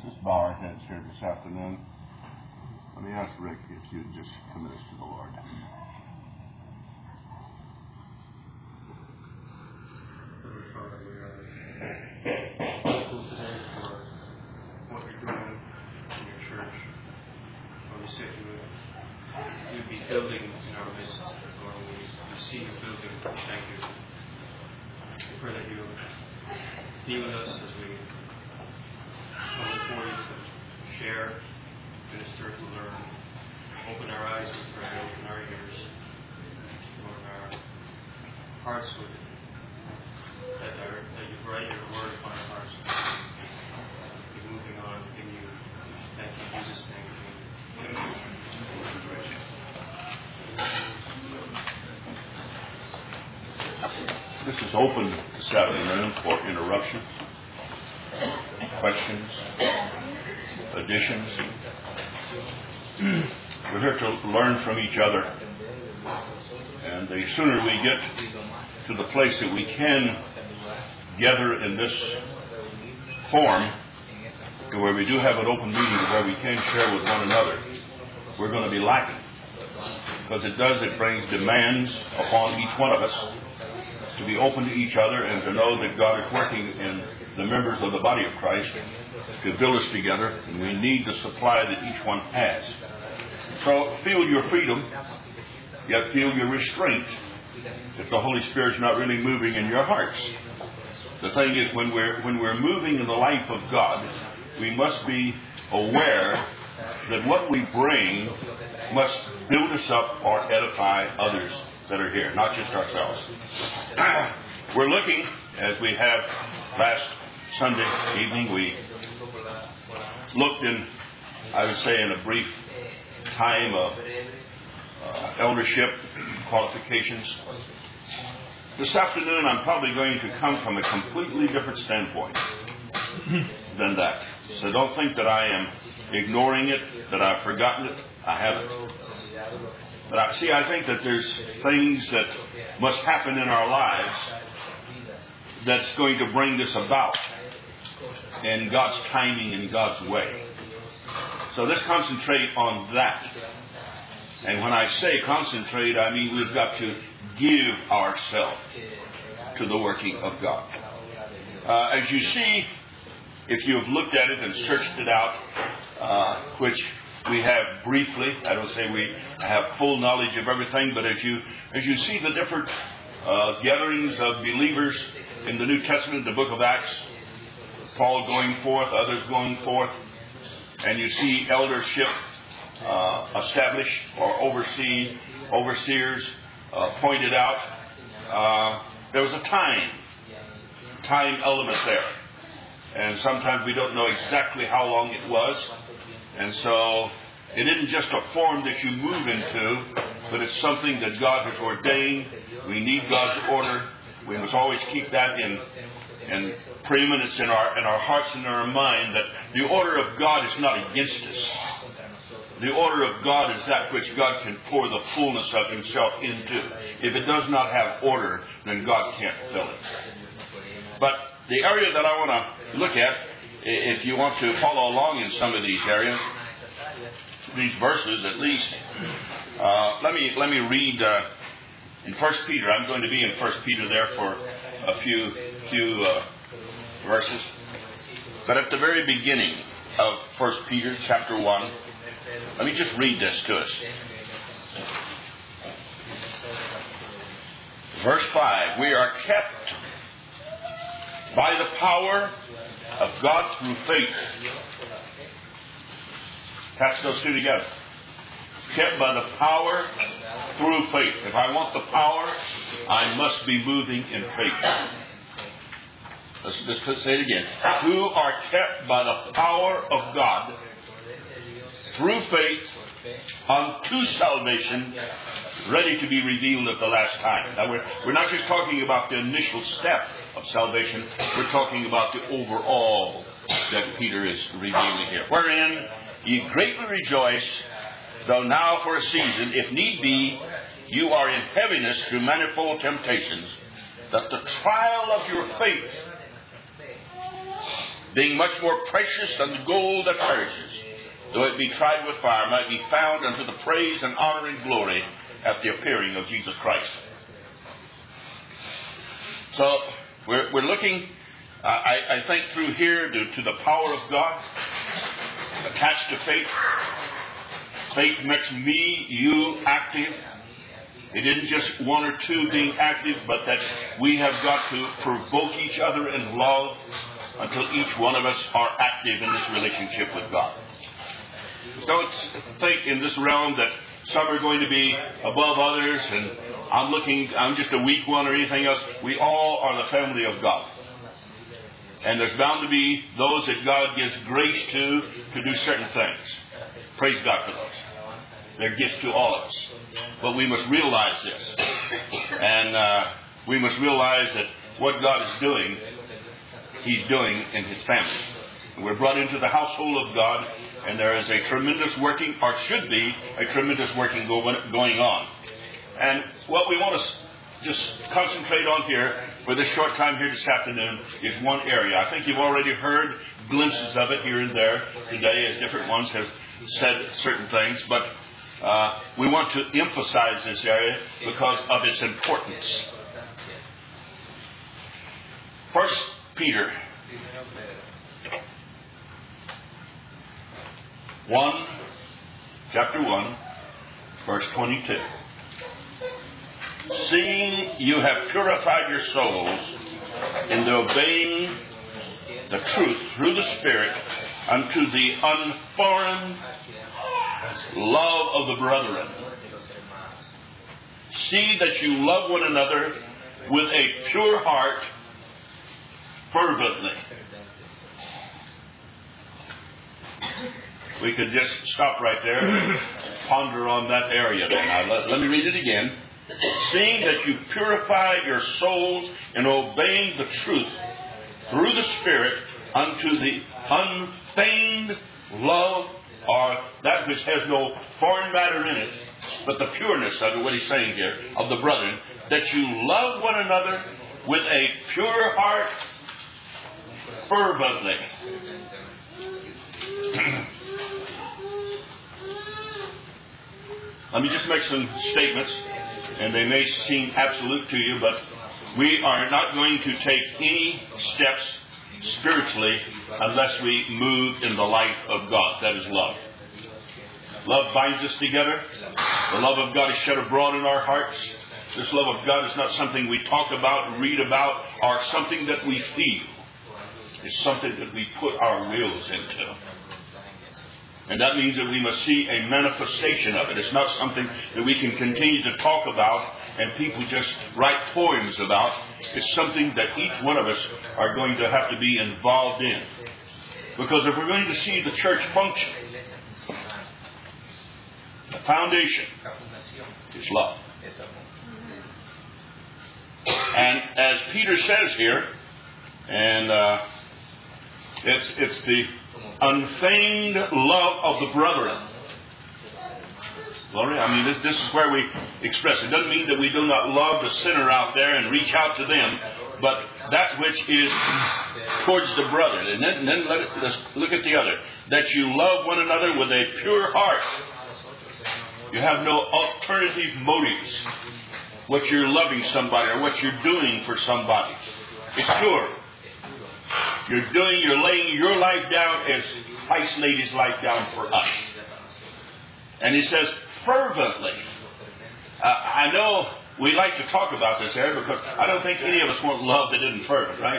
Let's bow our heads here this afternoon. Let me ask Rick if you'd just commit us to the Lord. Father, we are grateful today for what you're doing in your church. Lord, we said you'd be building in our midst. Lord, we see you building. Thank you. We pray that you be with us as we come before you to share, minister, to learn. Open our eyes, we pray, open our ears. Lord, our hearts would that you write your word upon our hearts. Keep moving on in you. Thank you, in Jesus' name. This is open this afternoon for interruption, questions, additions. We're here to learn from each other. And the sooner we get to the place that we can gather in this form, to where we do have an open meeting, where we can share with one another, we're going to be lacking. Because it brings demands upon each one of us to be open to each other and to know that God is working in the members of the body of Christ to build us together, and we need the supply that each one has. So feel your freedom, yet feel your restraint if the Holy Spirit's not really moving in your hearts. The thing is, when we're moving in the life of God, we must be aware that what we bring must build us up or edify others that are here, not just ourselves. We're looking, as we have last Sunday evening, we looked in, I would say, in a brief time of eldership qualifications. This afternoon, I'm probably going to come from a completely different standpoint than that. So don't think that I am ignoring it, that I've forgotten it. I haven't. But I think that there's things that must happen in our lives that's going to bring this about in God's timing and God's way. So let's concentrate on that. And when I say concentrate, I mean we've got to give ourselves to the working of God. As you see, if you've looked at it and searched it out, which we have briefly, I don't say we have full knowledge of everything, but as you see the different gatherings of believers in the New Testament, the book of Acts, Paul going forth, others going forth, and you see eldership established or overseers pointed out. There was a time element there. And sometimes we don't know exactly how long it was. And so it isn't just a form that you move into, but it's something that God has ordained. We need God's order. We must always keep that in preeminence in our hearts and in our mind, that the order of God is not against us. The order of God is that which God can pour the fullness of Himself into. If it does not have order, then God can't fill it. But the area that I want to look at, if you want to follow along in some of these areas, these verses at least, let me read in 1 Peter. I'm going to be in 1 Peter there for a few verses. But at the very beginning of 1 Peter chapter 1, let me just read this to us. Verse 5, we are kept by the power of God through faith. Catch those two together. Kept by the power through faith. If I want the power, I must be moving in faith. Let's say it again. Who are kept by the power of God through faith unto salvation, ready to be revealed at the last time. Now we're not just talking about the initial step of salvation. We're talking about the overall that Peter is revealing here. Wherein ye greatly rejoice, though now for a season, if need be, you are in heaviness through manifold temptations, that the trial of your faith, being much more precious than the gold that perishes, though it be tried with fire, might be found unto the praise and honor and glory at the appearing of Jesus Christ. So we're looking, I think, through here to the power of God attached to faith. Faith makes me, you, active. It isn't just one or two being active, but that we have got to provoke each other in love until each one of us are active in this relationship with God. Don't think in this realm that some are going to be above others and I'm just a weak one or anything else. We all are the family of God. And there's bound to be those that God gives grace to do certain things. Praise God for those. They're gifts to all of us. But we must realize this. And we must realize that what God is doing, He's doing in His family. We're brought into the household of God, and there is a tremendous working, or should be a tremendous working going on. And what we want to just concentrate on here for this short time here this afternoon is one area. I think you've already heard glimpses of it here and there today as different ones have said certain things, but we want to emphasize this area because of its importance. 1 Peter 1, chapter 1, verse 22. Seeing you have purified your souls in the obeying the truth through the Spirit unto the unformed love of the brethren. See that you love one another with a pure heart fervently. We could just stop right there and ponder on that area then. Now, let me read it again. Seeing that you purify your souls in obeying the truth through the Spirit unto the unfeigned love, or that which has no foreign matter in it, but the pureness of it, what he's saying here, of the brethren, that you love one another with a pure heart fervently. Let me just make some statements, and they may seem absolute to you, but we are not going to take any steps spiritually unless we move in the light of God. That is love. Love binds us together. The love of God is shed abroad in our hearts. This love of God is not something we talk about, read about, or something that we feel. It's something that we put our wills into. And that means that we must see a manifestation of it. It's not something that we can continue to talk about and people just write poems about. It's something that each one of us are going to have to be involved in. Because if we're going to see the church function, the foundation is love. And as Peter says here, and it's the unfeigned love of the brethren. Glory. I mean, this is where we express it. It doesn't mean that we do not love the sinner out there and reach out to them, but that which is towards the brother. And then let's look at the other. That you love one another with a pure heart. You have no alternative motives. What you're loving somebody or what you're doing for somebody. It's pure. You're laying your life down as Christ laid His life down for us. And He says, fervently. I know we like to talk about this area because I don't think any of us want love that isn't fervent, right?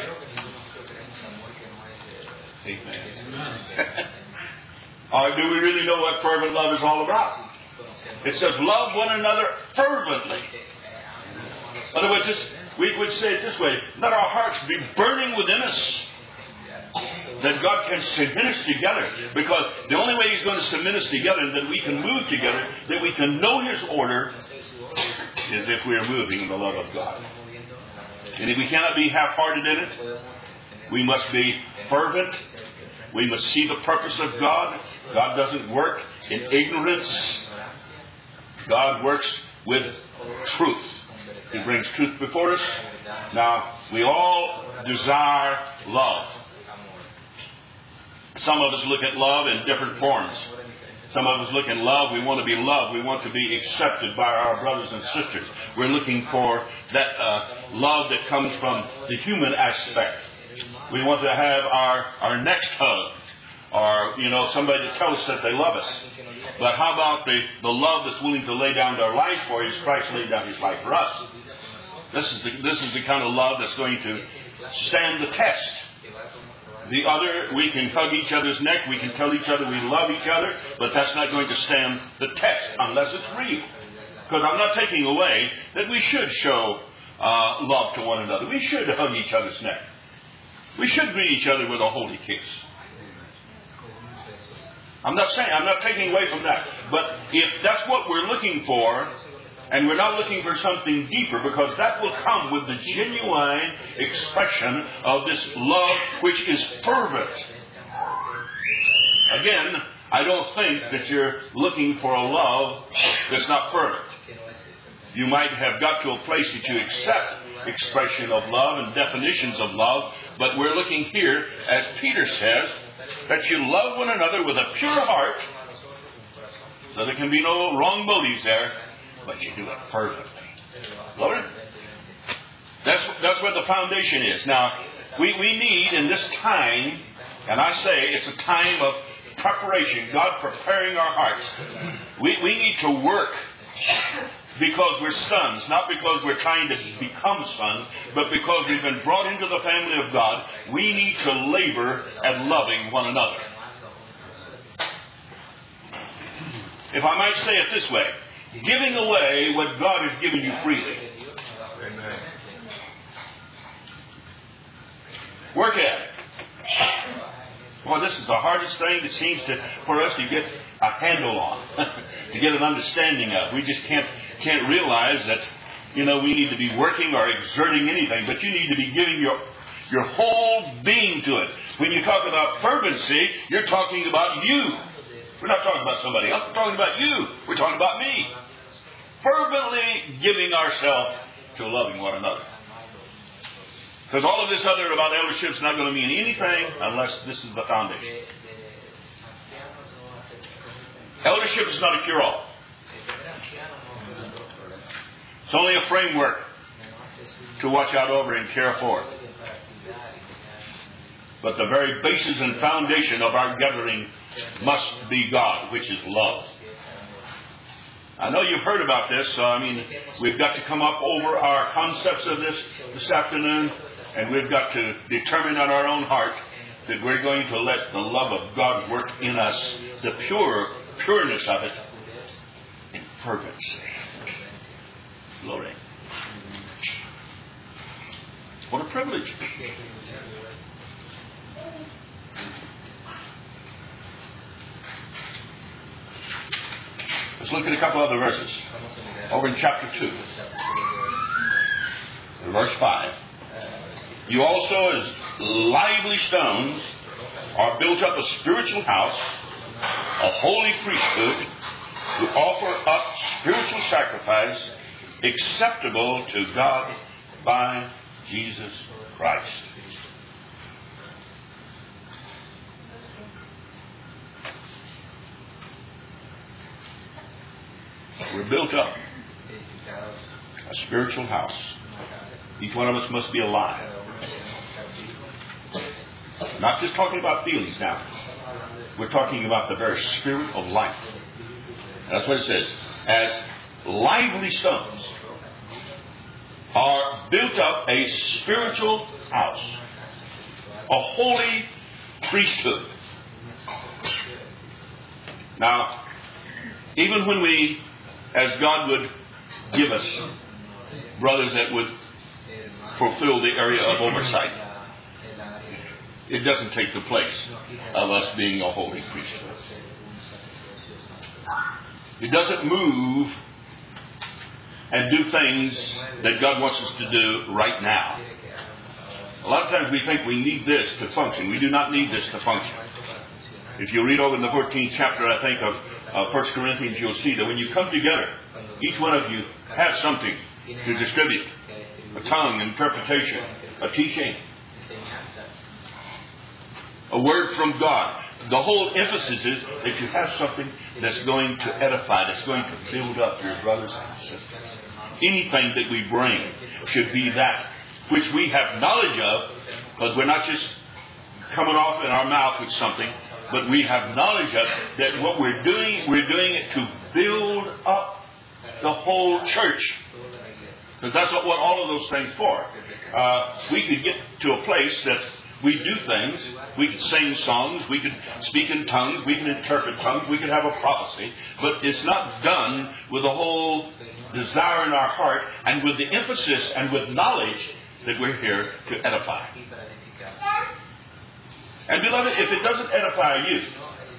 Amen. Or do we really know what fervent love is all about? It says, love one another fervently. In other words, we would say it this way, let our hearts be burning within us, that God can cement us together. Because the only way He's going to cement us together, that we can move together, that we can know His order, is if we are moving in the love of God. And if we cannot be half-hearted in it, we must be fervent. We must see the purpose of God. God doesn't work in ignorance. God works with truth. He brings truth before us. Now, we all desire love. Some of us look at love in different forms. Some of us look at love. We want to be loved. We want to be accepted by our brothers and sisters. We're looking for that love that comes from the human aspect. We want to have our next hug. Or, somebody to tell us that they love us. But how about the love that's willing to lay down their life for us? Christ laid down His life for us. This is the kind of love that's going to stand the test. The other, we can hug each other's neck, we can tell each other we love each other, but that's not going to stand the test unless it's real. Because I'm not taking away that we should show love to one another. We should hug each other's neck. We should greet each other with a holy kiss. I'm not taking away from that. But if that's what we're looking for, and we're not looking for something deeper, because that will come with the genuine expression of this love which is fervent. Again, I don't think that you're looking for a love that's not fervent. You might have got to a place that you accept expression of love and definitions of love, but we're looking here, as Peter says, that you love one another with a pure heart, so there can be no wrong motives there, but you do it fervently. Lord, that's where the foundation is. Now, we need in this time, and I say it's a time of preparation, God preparing our hearts. We need to work because we're sons, not because we're trying to become sons, but because we've been brought into the family of God. We need to labor at loving one another. If I might say it this way, giving away what God has given you freely. Amen. Work at it. Well, this is the hardest thing that seems for us to get a handle on, to get an understanding of. We just can't realize that, we need to be working or exerting anything, but you need to be giving your whole being to it. When you talk about fervency, you're talking about you. We're not talking about somebody else. We're talking about you. We're talking about me. Fervently giving ourselves to loving one another. Because all of this other about eldership is not going to mean anything unless this is the foundation. Eldership is not a cure-all. It's only a framework to watch out over and care for. But the very basis and foundation of our gathering must be God, which is love. I know you've heard about this, so we've got to come up over our concepts of this afternoon, and we've got to determine on our own heart that we're going to let the love of God work in us, the pureness of it, in fervency. Glory. What a privilege. Let's look at a couple other verses. Over in chapter 2, verse 5. You also, as lively stones, are built up a spiritual house, a holy priesthood, to offer up spiritual sacrifice acceptable to God by Jesus Christ. We're built up a spiritual house. Each one of us must be alive. Not just talking about feelings now. We're talking about the very spirit of life. That's what it says. As lively stones are built up a spiritual house, a holy priesthood. Now, even when we, as God would give us brothers that would fulfill the area of oversight, it doesn't take the place of us being a holy priesthood. It doesn't move and do things that God wants us to do right now. A lot of times we think we need this to function. We do not need this to function. If you read over in the 14th chapter, I think, of 1 Corinthians, you'll see that when you come together, each one of you has something to distribute. A tongue, interpretation, a teaching, a word from God. the whole emphasis is that you have something that's going to edify, that's going to build up your brothers and sisters. Anything that we bring should be that which we have knowledge of, because we're not just coming off in our mouth with something, but we have knowledge of that what we're doing it to build up the whole church. Because that's what all of those things for. We could get to a place that we do things. We could sing songs. We could speak in tongues. We can interpret tongues. We could have a prophecy. But it's not done with the whole desire in our heart and with the emphasis and with knowledge that we're here to edify. And beloved, if it doesn't edify you,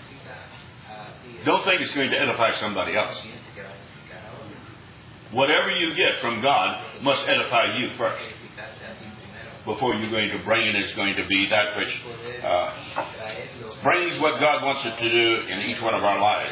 don't think it's going to edify somebody else. Whatever you get from God must edify you first, before you're going to bring it. It's going to be that which brings what God wants it to do in each one of our lives.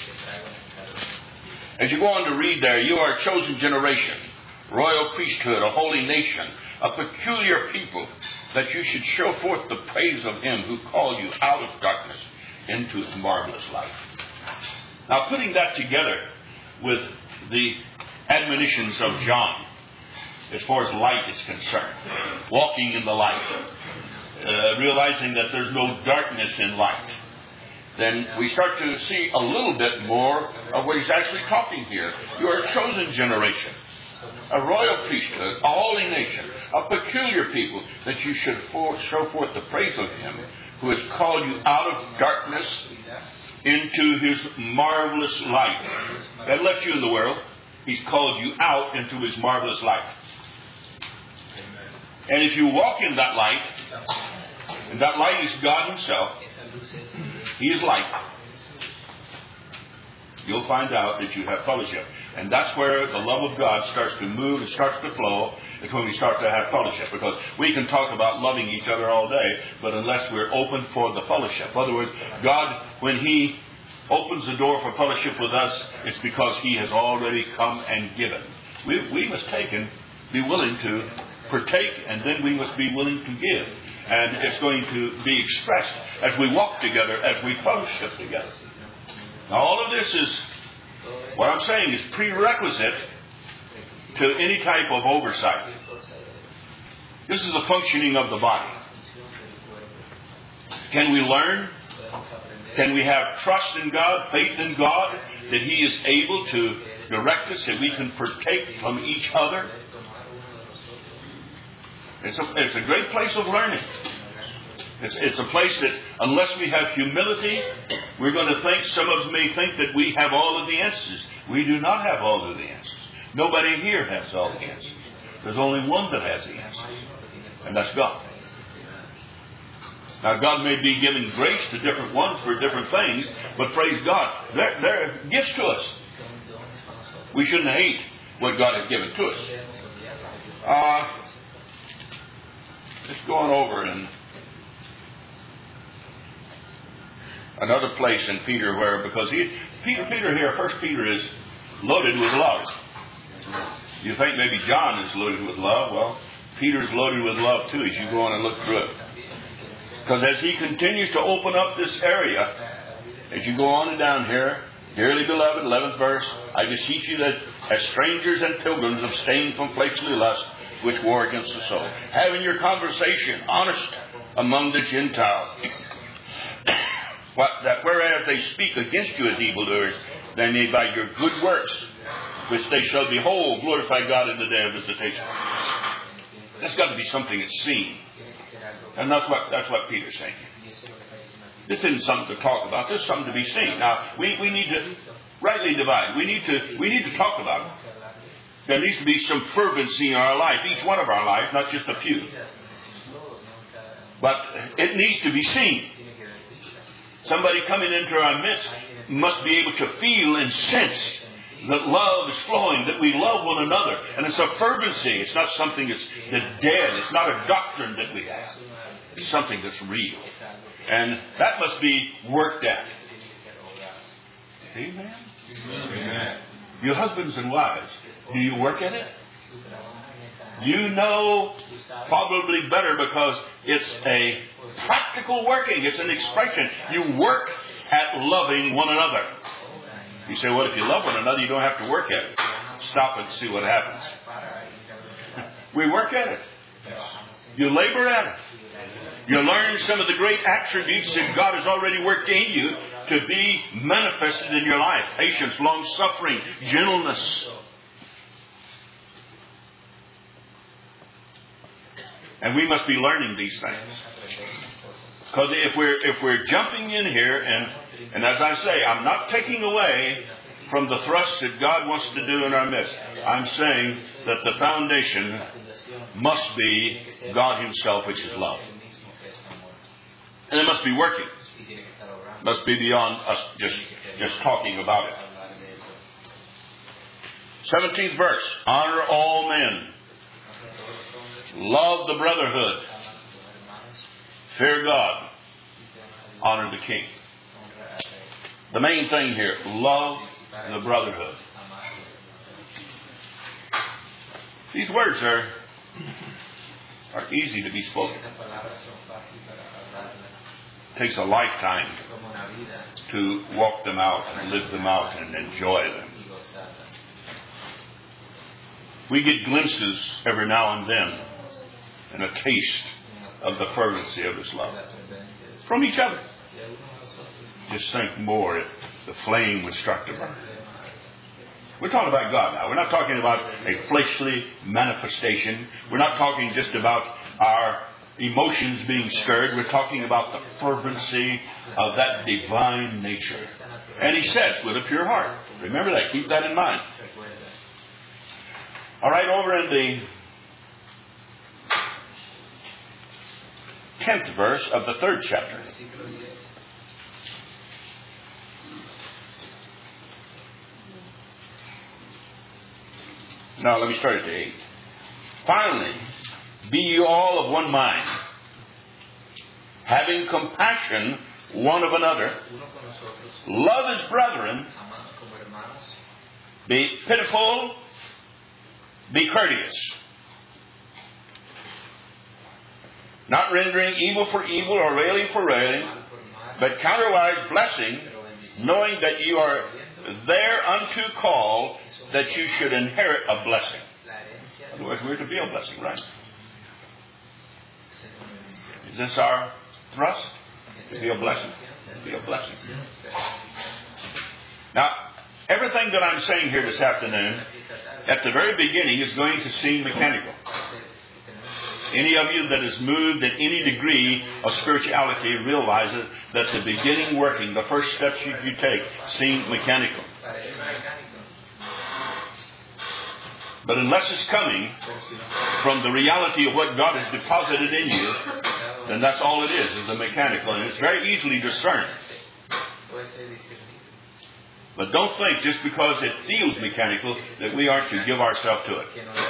As you go on to read there, you are a chosen generation, royal priesthood, a holy nation, a peculiar people, that you should show forth the praise of Him who called you out of darkness into His marvelous light. Now, putting that together with the admonitions of John, as far as light is concerned, walking in the light, realizing that there's no darkness in light, then we start to see a little bit more of what he's actually talking here. You are a chosen generation, a royal priesthood, a holy nation, a peculiar people, that you should show forth the praise of Him who has called you out of darkness into His marvelous light. That left you in the world. He's called you out into His marvelous light. And if you walk in that light, and that light is God Himself, He is light, you'll find out that you have fellowship. And that's where the love of God starts to move, it starts to flow. It's when we start to have fellowship. Because we can talk about loving each other all day, but unless we're open for the fellowship. In other words, God, when He opens the door for fellowship with us, it's because He has already come and given. We must take and be willing to partake, and then we must be willing to give. And it's going to be expressed as we walk together, as we fellowship together. Now, all of this is, what I'm saying, is prerequisite to any type of oversight. This is the functioning of the body. Can we learn? Can we have trust in God, faith in God, that He is able to direct us, that we can partake from each other? It's a great place of learning. It's a place that, unless we have humility, we're going to think, some of us may think that we have all of the answers. We do not have all of the answers. Nobody here has all the answers. There's only one that has the answers, and that's God. Now, God may be giving grace to different ones for different things, but praise God, they're gifts to us. We shouldn't hate what God has given to us. Let's go on over in another place in Peter where, because Peter here, 1 Peter is loaded with love. You think maybe John is loaded with love. Well, Peter's loaded with love too as you go on and look through it. Because as he continues to open up this area, as you go on and down here, dearly beloved, 11th verse, I beseech you that as strangers and pilgrims abstain from fleshly lust, which war against the soul, having your conversation honest among the Gentiles, that whereas they speak against you as evildoers, they may by your good works, which they shall behold, glorify God in the day of visitation. That's got to be something that's seen. And that's what Peter's saying. This isn't something to talk about. This is something to be seen. Now, we need to rightly divide. We need to talk about it. There needs to be some fervency in our life, each one of our lives, not just a few. But it needs to be seen. Somebody coming into our midst must be able to feel and sense that love is flowing, that we love one another. And it's a fervency. It's not something that's dead. It's not a doctrine that we have. It's something that's real. And that must be worked at. Amen? Amen. You husbands and wives, do you work at it? You know probably better because it's a practical working. It's an expression. You work at loving one another. You say, well, if you love one another, you don't have to work at it. Stop and see what happens. We work at it. You labor at it. You learn some of the great attributes that God has already worked in you to be manifested in your life. Patience, long-suffering, gentleness. And we must be learning these things. Because if we're jumping in here, and as I say, I'm not taking away from the thrust that God wants to do in our midst. I'm saying that the foundation must be God Himself, which is love. And it must be working. It must be beyond us just talking about it. 17th verse. Honor all men. Love the brotherhood. Fear God. Honor the king. The main thing here, love the brotherhood. These words are easy to be spoken. It takes a lifetime to walk them out and live them out and enjoy them. We get glimpses every now and then and a taste of the fervency of His love from each other. Just think more if the flame would start to burn. We're talking about God now. We're not talking about a fleshly manifestation. We're not talking just about our emotions being stirred. We're talking about the fervency of that divine nature. And He says, with a pure heart. Remember that. Keep that in mind. All right, over in the 10th verse of the 3rd chapter. Now, let me start at the 8th. Finally, be you all of one mind, having compassion one of another, love as brethren, be pitiful, be courteous, not rendering evil for evil or railing for railing, but counterwise blessing, knowing that you are thereunto called, that you should inherit a blessing. Otherwise, we're to be a blessing, right? Is this our thrust? To be a blessing. To be a blessing. Now, everything that I'm saying here this afternoon, at the very beginning, is going to seem mechanical. Any of you that is moved in any degree of spirituality realizes that the beginning working, the first steps you take, seem mechanical. But unless it's coming from the reality of what God has deposited in you, then that's all it is a mechanical. And it's very easily discerned. But don't think just because it feels mechanical that we aren't to give ourselves to it.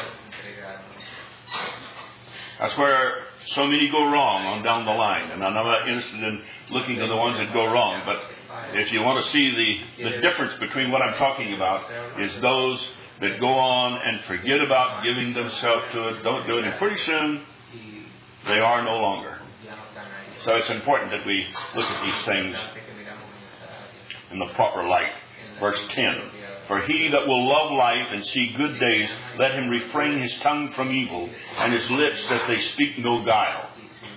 That's where so many go wrong on down the line. And I'm not interested in looking at the ones that go wrong. But if you want to see the difference between what I'm talking about is those that go on and forget about giving themselves to it, don't do it, and pretty soon they are no longer. So it's important that we look at these things in the proper light. Verse 10. For he that will love life and see good days, let him refrain his tongue from evil, and his lips that they speak no guile.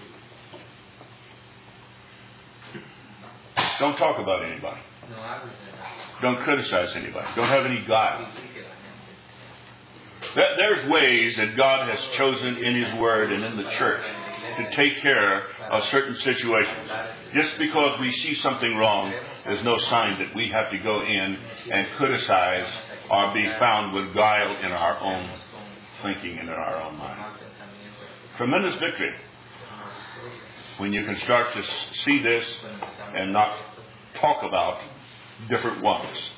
Don't talk about anybody. Don't criticize anybody. Don't have any guile. There's ways that God has chosen in His Word and in the church to take care of certain situations. Just because we see something wrong is no sign that we have to go in and criticize or be found with guile in our own thinking and in our own mind. Tremendous victory when you can start to see this and not talk about different ones.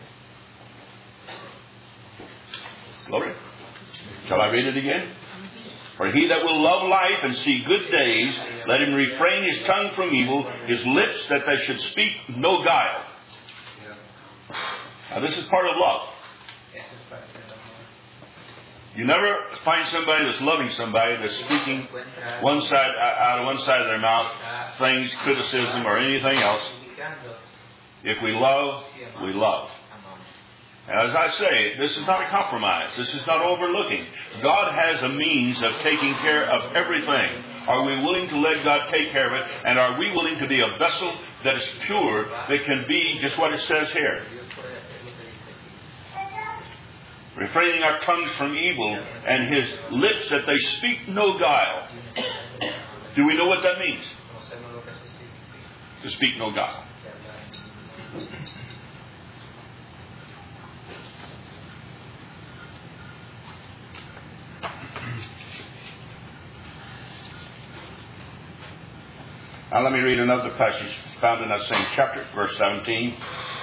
Glory. Shall I read it again? For he that will love life and see good days, let him refrain his tongue from evil, his lips that they should speak no guile. Now this is part of love. You never find somebody that's loving somebody that's speaking one side out of one side of their mouth, things, criticism, or anything else. If we love, we love. As I say, this is not a compromise. This is not overlooking. God has a means of taking care of everything. Are we willing to let God take care of it? And are we willing to be a vessel that is pure, that can be just what it says here? Refraining our tongues from evil, and His lips that they speak no guile. Do we know what that means? To speak no guile. Now let me read another passage found in that same chapter, verse 17.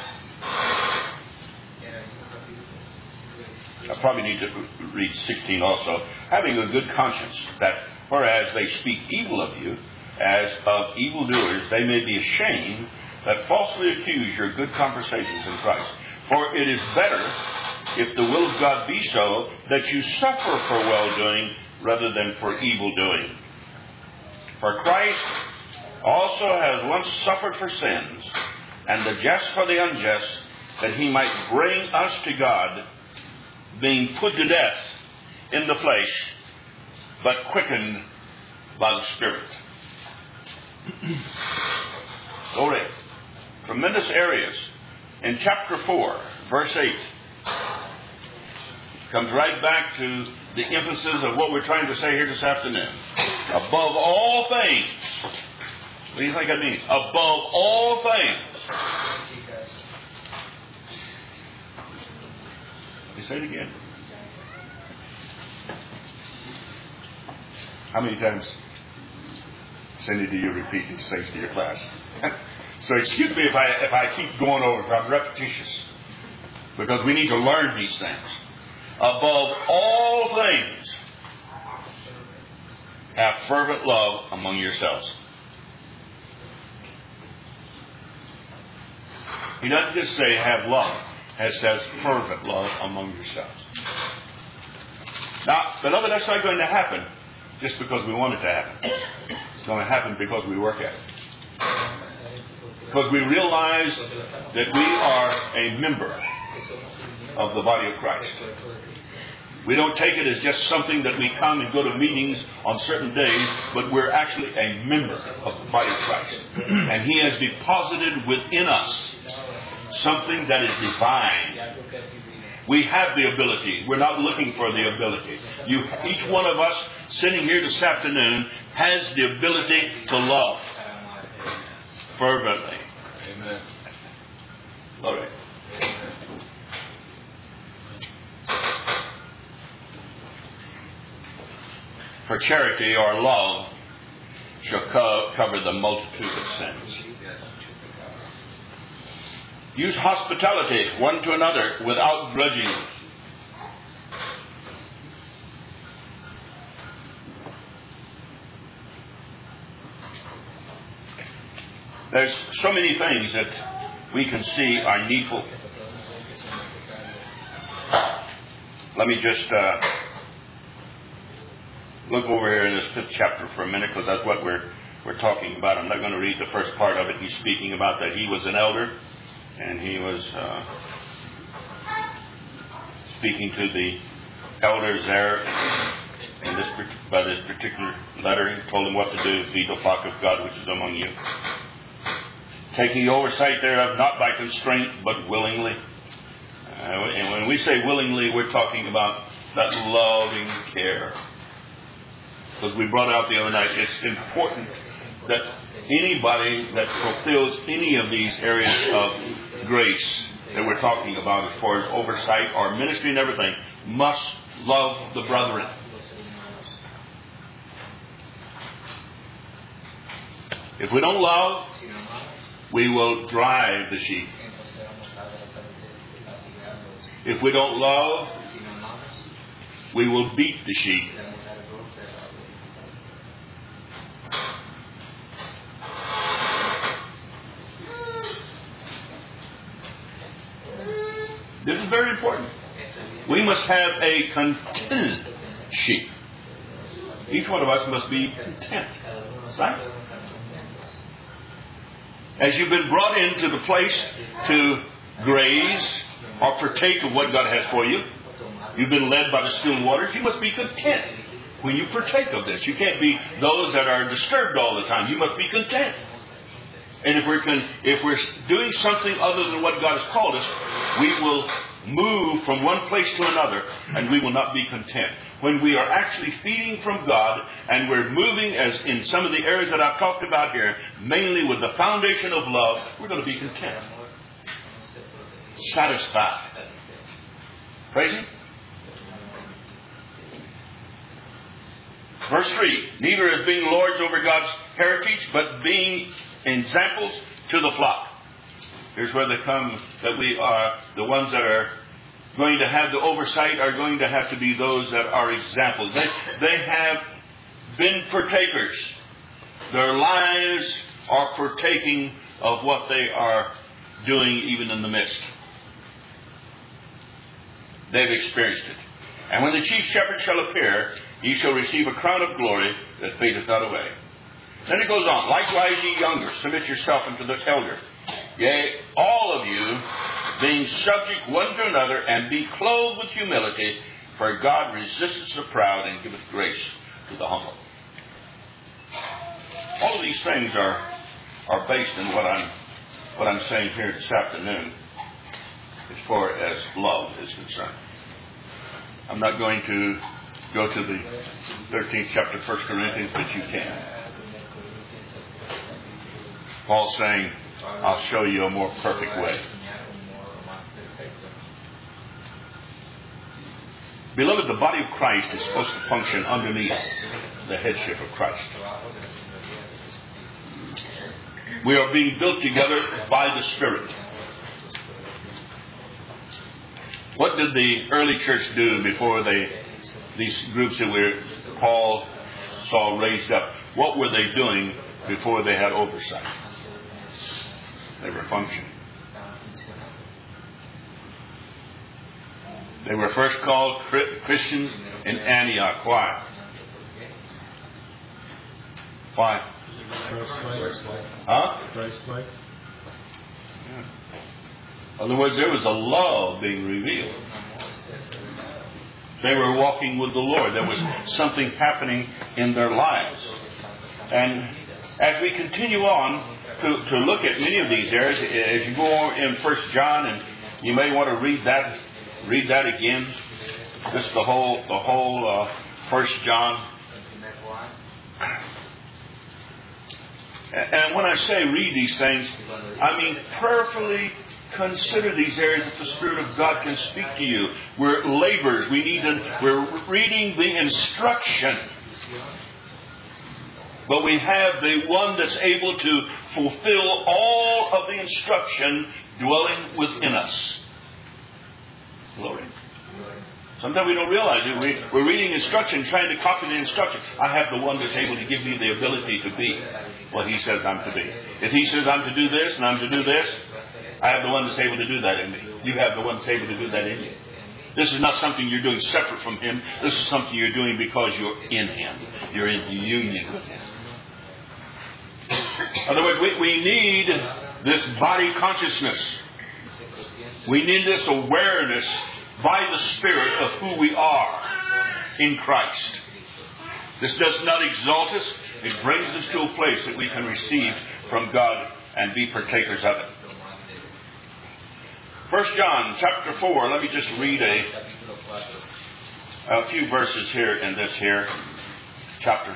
I probably need to read 16 also. Having a good conscience, that whereas they speak evil of you, as of evildoers, they may be ashamed that falsely accuse your good conversations in Christ. For it is better, if the will of God be so, that you suffer for well-doing rather than for evil-doing. For Christ also has once suffered for sins, and the just for the unjust, that He might bring us to God, being put to death in the flesh, but quickened by the Spirit. Glory. Tremendous areas. In chapter 4, verse 8, comes right back to the emphasis of what we're trying to say here this afternoon. Above all things. What do you think that means? Above all things. Let me say it again. How many times, Cindy, do you repeat these things to your class? So excuse me if I keep going over, if I'm repetitious. Because we need to learn these things. Above all things, have fervent love among yourselves. He doesn't just say have love. It says fervent love among yourselves. Now, beloved, that's not going to happen just because we want it to happen. It's going to happen because we work at it. Because we realize that we are a member of the body of Christ. We don't take it as just something that we come and go to meetings on certain days, but we're actually a member of the body of Christ. And He has deposited within us something that is divine. We have the ability. We're not looking for the ability. Each one of us sitting here this afternoon has the ability to love fervently. Amen. Glory. For charity or love shall cover the multitude of sins. Use hospitality one to another without grudging. There's so many things that we can see are needful. Let me just look over here in this 5th chapter for a minute, because that's what we're talking about. I'm not going to read the first part of it. He's speaking about that he was an elder, and he was speaking to the elders there by this particular letter. He told them what to do, feed the flock of God which is among you. Taking oversight thereof, not by constraint, but willingly. And when we say willingly, we're talking about that loving care. Because we brought out the other night, it's important that anybody that fulfills any of these areas of grace that we're talking about as far as oversight or ministry and everything must love the brethren. If we don't love, we will drive the sheep. If we don't love, we will beat the sheep. This is very important. We must have a content sheep. Each one of us must be content. Right? As you've been brought into the place to graze or partake of what God has for you, you've been led by the still waters, you must be content when you partake of this. You can't be those that are disturbed all the time. You must be content. And if we're doing something other than what God has called us, we will move from one place to another, and we will not be content. When we are actually feeding from God, and we're moving, as in some of the areas that I've talked about here, mainly with the foundation of love, we're going to be content. Satisfied. Praise Him. Verse 3, neither as being lords over God's heritage, but being examples to the flock. Here's where they come, that we are the ones that are going to have the oversight, are going to have to be those that are examples. They have been partakers. Their lives are partaking of what they are doing even in the midst. They've experienced it. And when the chief shepherd shall appear, ye shall receive a crown of glory that fadeth not away. Then it goes on. Likewise, ye younger, submit yourself unto the elder. Yea, all of you, being subject one to another, and be clothed with humility, for God resisteth the proud and giveth grace to the humble. All of these things are based in what I'm saying here this afternoon, as far as love is concerned. I'm not going to go to the 13th chapter of 1 Corinthians, but you can. Paul's saying, I'll show you a more perfect way. Beloved, the body of Christ is supposed to function underneath the headship of Christ. We are being built together by the Spirit. What did the early church do before these groups that Paul saw raised up? What were they doing before they had oversight? They were functioning. They were first called Christians in Antioch. Why? Why? Huh? Christ-like. Yeah. In other words, there was a love being revealed. They were walking with the Lord. There was something happening in their lives. And as we continue on to look at many of these areas, as you go on in 1 John, and you may want to read that again. Just the whole 1 John. And when I say read these things, I mean prayerfully consider these areas that the Spirit of God can speak to you. We're laborers. We're reading the instruction. But we have the one that's able to fulfill all of the instruction dwelling within us. Glory. Sometimes we don't realize it. We're reading instruction, trying to copy the instruction. I have the one that's able to give me the ability to be what He says I'm to be. If He says I'm to do this and I'm to do this, I have the one that's able to do that in me. You have the one that's able to do that in you. This is not something you're doing separate from Him. This is something you're doing because you're in Him. You're in union with Him. In other words, we need this body consciousness. We need this awareness by the Spirit of who we are in Christ. This does not exalt us. It brings us to a place that we can receive from God and be partakers of it. 1 John chapter 4, let me just read a few verses here in this here chapter.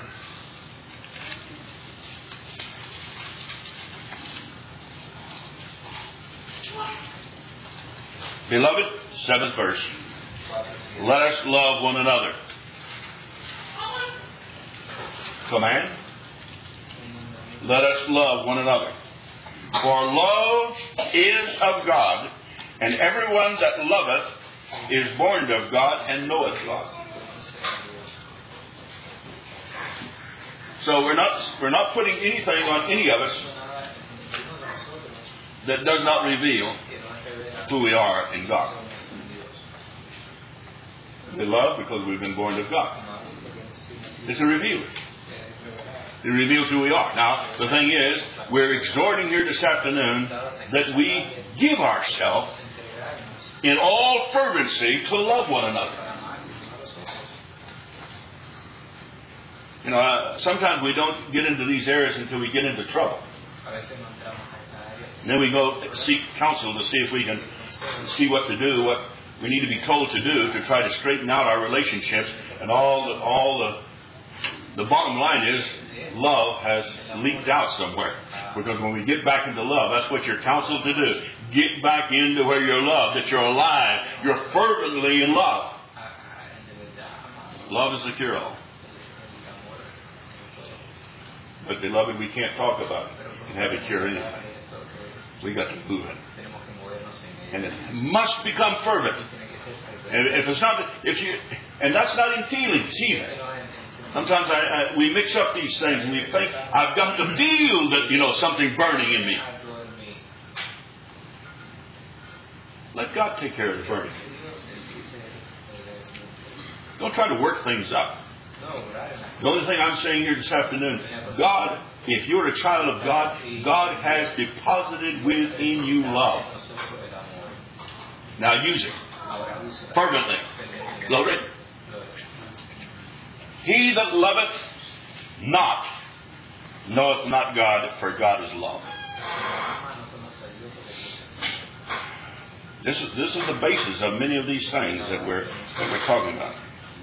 Beloved, 7th verse. Let us love one another. Command. Let us love one another. For love is of God, and everyone that loveth is born of God and knoweth God. So we're not putting anything on any of us that does not reveal who we are in God. We love because we've been born of God. It's a revealer. It reveals who we are. Now, the thing is, we're exhorting here this afternoon that we give ourselves in all fervency to love one another. Sometimes we don't get into these areas until we get into trouble. And then we go seek counsel to see if we can see what to do, what we need to be told to do to try to straighten out our relationships. And the bottom line is, love has leaked out somewhere. Because when we get back into love, that's what you're counseled to do. Get back into where you're loved, that you're alive, you're fervently in love. Love is the cure-all. But beloved, we can't talk about it and have it cure anything. We got to move it. And it must become fervent. And if it's not, and that's not in feelings either. Sometimes we mix up these things and we think, I've got to feel that, something burning in me. Let God take care of the burning. Don't try to work things up. The only thing I'm saying here this afternoon, God, if you're a child of God, God has deposited within you love. Now use it fervently. Glory. He that loveth not knoweth not God, for God is love. This is the basis of many of these things that we're talking about.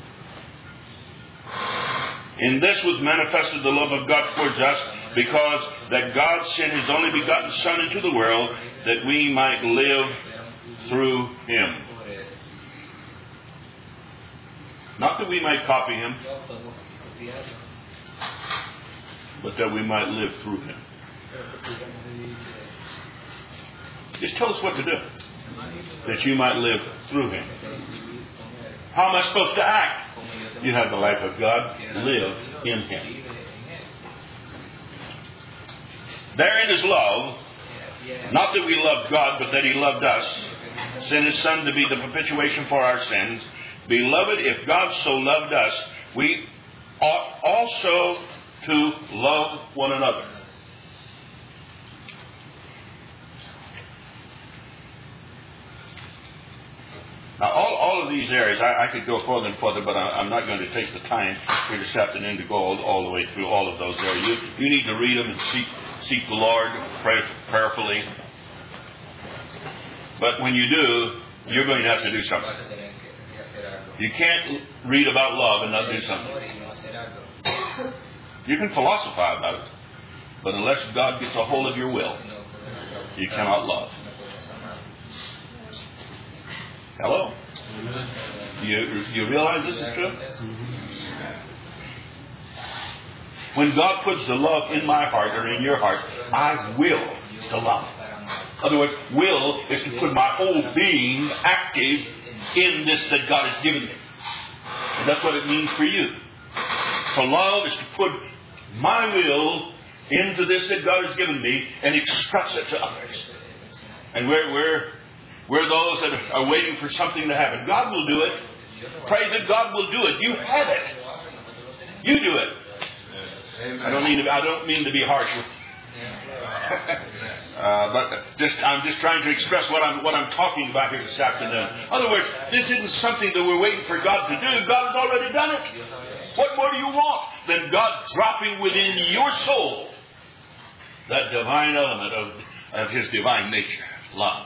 In this was manifested the love of God towards us, because that God sent His only begotten Son into the world, that we might live through Him. Not that we might copy Him, but that we might live through Him. Just tell us what to do, that you might live through Him. How am I supposed to act? You have the life of God. Live in Him. Therein is love. Not that we loved God, but that He loved us. Sent His Son to be the propitiation for our sins. Beloved, if God so loved us, we ought also to love one another. Now, all of these areas, I could go further and further, but I'm not going to take the time here this afternoon to go all the way through all of those areas. You need to read them and seek the Lord prayerfully. But when you do, you're going to have to do something. You can't read about love and not do something. You can philosophize about it, but unless God gets a hold of your will, you cannot love. Hello? You realize this is true? When God puts the love in my heart or in your heart, I will to love. In other words, will is to put my whole being active in this that God has given me. And that's what it means for you. To love is to put my will into this that God has given me and express it to others. And we're those that are waiting for something to happen. God will do it. Pray that God will do it. You have it. You do it. I don't mean to be harsh with but I'm just trying to express what I'm talking about here this afternoon. In other words, this isn't something that we're waiting for God to do. God has already done it. What more do you want than God dropping within your soul that divine element of His divine nature, love?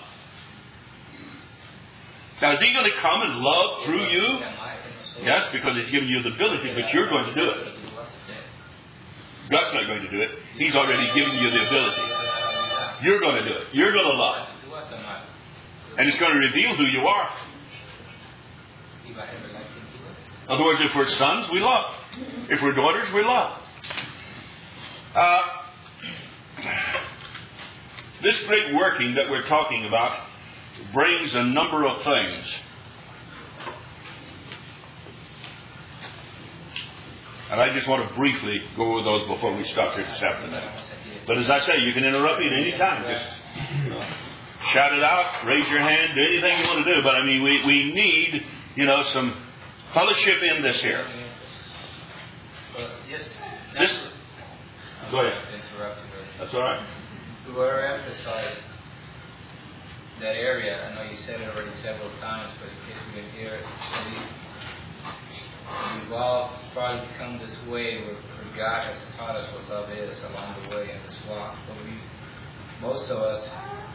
Now, is He going to come and love through you? Yes, because He's given you the ability, but you're going to do it. God's not going to do it. He's already given you the ability. You're going to do it. You're going to love. And it's going to reveal who you are. In other words, if we're sons, we love. If we're daughters, we love. This great working that we're talking about brings a number of things. And I just want to briefly go over those before we stop here this afternoon. But as I say, you can interrupt me at any time. Just shout it out, raise your hand, do anything you want to do. But I mean, we need, some Fellowship in this here. This. Go ahead. That's all right. We were emphasized that area. I know you said it already several times, but in case we didn't hear it, we've all probably come this way where God has taught us what love is along the way in this walk. But most of us,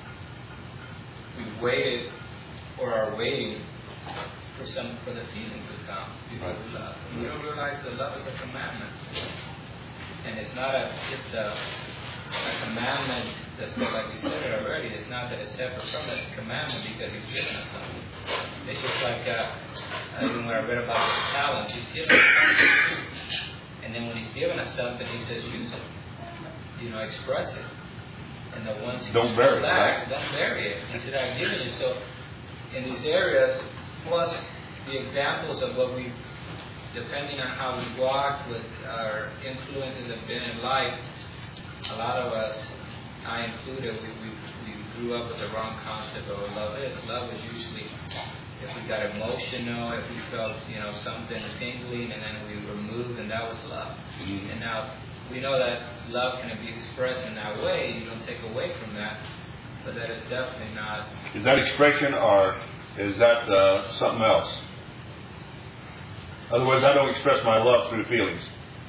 we've waited or are waiting for the feeling to come before we love. And we don't realize that love is a commandment, and it's not just a commandment that's like we said it already. It's not that it's separate from it. It's a commandment because He's given us something. It's just like even when I read about the talents, He's given us something, and then when He's given us something, He says use it. Express it. And the ones who don't bury it, right? Don't bury it. He said, I've given you. So in these areas, plus the examples of what we've, depending on how we walk, what our influences have been in life, a lot of us, I included, we grew up with the wrong concept of what love is. Love is usually if we got emotional, if we felt, something tingling, and then we were moved, and that was love. Mm-hmm. And now we know that love can be expressed in that way. You don't take away from that, but that is definitely not. Is that expression, or is that something else? In other words, I don't express my love through feelings.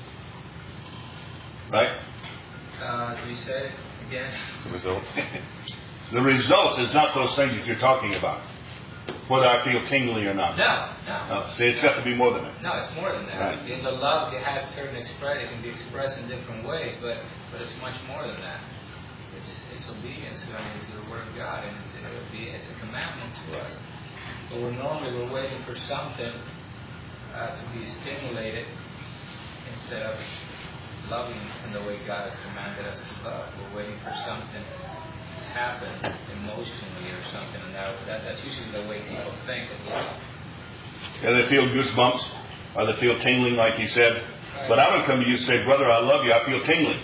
Right? Do you say it again? The result. The results is not those things that you're talking about. Whether I feel tingly or not. No. See, it's got to be more than that. No, it's more than that. Right. In the love, it has certain expression. It can be expressed in different ways, but it's much more than that. It's obedience to the Word of God, and it's a commandment to us. But we're waiting for something to be stimulated instead of loving in the way God has commanded us to love. We're waiting for something to happen emotionally or something, and that's usually the way people think of love. Yeah, they feel goosebumps, or they feel tingling, like you said. Right. But I don't come to you and say, brother, I love you, I feel tingling.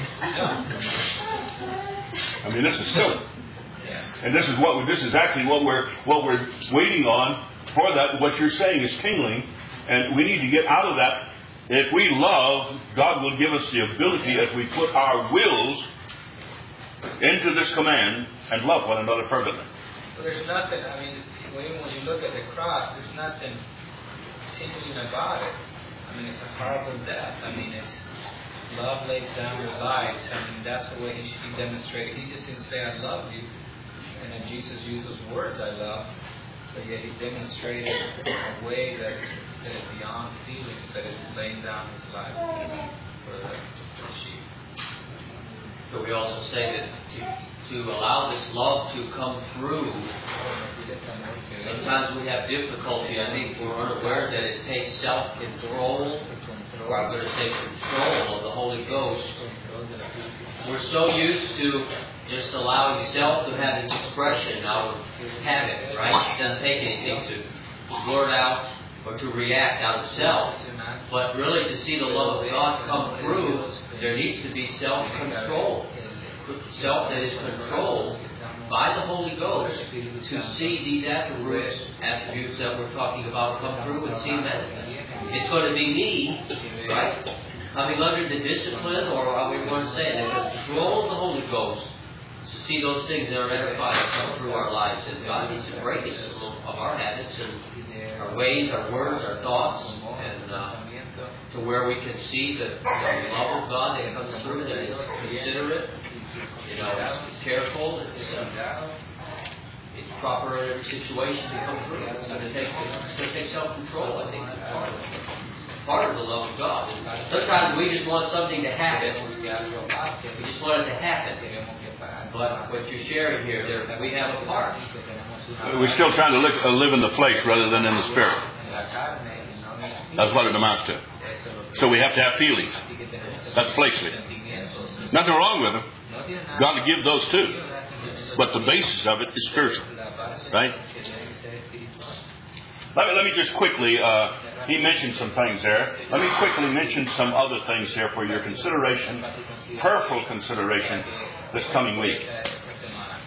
I mean, this is silly. Yeah. And this is actually what we're waiting on for that. What you're saying is tingling, and we need to get out of that. If we love, God will give us the ability as we put our wills into this command and love one another fervently. Well, there's nothing, when you look at the cross, there's nothing tingling about it. It's a horrible death. It's love lays down your lives. That's the way He should be demonstrated. He just didn't say, I love you. And then Jesus used those words, I love. But yet He demonstrated a way that is beyond feelings, that is laying down His life for the sheep. But we also say that to allow this love to come through, sometimes we have difficulty. I think we're unaware that it takes self-control, or I'm going to say control of the Holy Ghost. We're so used to just allowing self to have its expression out of habit, right? It doesn't take anything to blurt out or to react out of self. But really, to see the love of God come through, there needs to be self-control. Self that is controlled by the Holy Ghost to see these attributes that we're talking about come through and see them. It's going to be me, right? Coming under the discipline, or how we want to say it, the control of the Holy Ghost to see those things that are edified come through our lives. And God needs to break us of our habits and our ways, our words, our thoughts, and to where we can see the love of God that comes through, that is considerate, it's careful, it's proper in every situation to come through. It's going to take self-control, I think, it's part of the love of God. Sometimes we just want something to happen. We just want it to happen. But what you're sharing here, we have a part. We're still trying to live in the flesh rather than in the spirit. That's what it amounts to. So we have to have feelings. That's fleshly. Nothing wrong with them. God will give those too. But the basis of it is spiritual. Right? Let me just quickly, he mentioned some things there. Let me quickly mention some other things here for your consideration, prayerful consideration this coming week.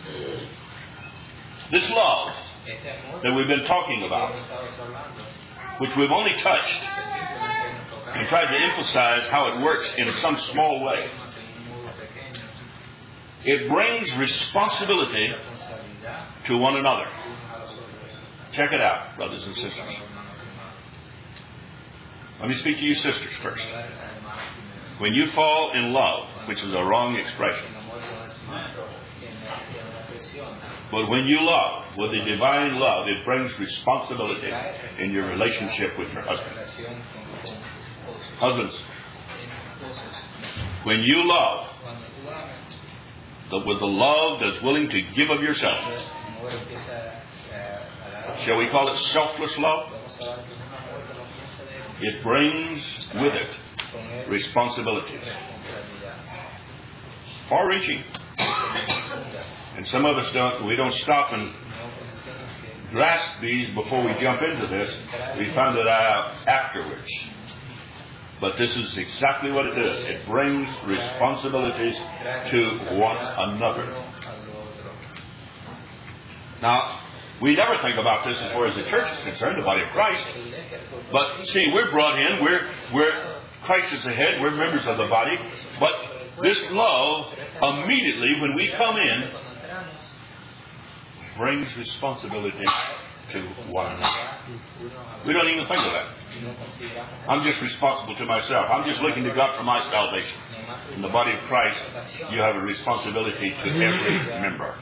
This love that we've been talking about which we've only touched, que simplemente hemos tocado, and tried to emphasize how it works in some small way, más en un modo pequeño, it brings responsibility responsabilidad to one another. unos a los otros, Check it out, brothers and sisters. hermanos y hermanas. Let me speak to you sisters first. Hablar a hermanos primero. When you fall in love, which is a wrong expression, El amor no es malo, tiene una presión. but when you love with the divine love, it brings responsibility in your relationship with your husband. Relación con tu esposo. Husbands, Entonces, when you love cuando tú amas, with the love that's willing to give of yourself, el amor empieza a dar. shall we call it selfless love? Vamos a hablar de un amor que no piensa de él, It brings with it con él responsibilities, responsabilidad. far-reaching. Profundas. And some of us don't. We don't stop and No conocemos que grasp these before we jump into this. We found it out afterwards. But this is exactly what it is. It brings responsibilities to one another. uno al otro. Now, we never think about this as far as the church is concerned, the body of Christ. La iglesia, el cuerpo But see, we're brought in. We're Christ is the head. We're members of the body. But this love, immediately when we come in, cuando entramos, brings responsibility to one another. uno al We don't even think of that. otro. No consideramos I'm just responsible to myself. I'm just looking to God for my salvation. In the body of Christ, you have a responsibility to every member.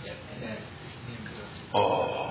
Oh.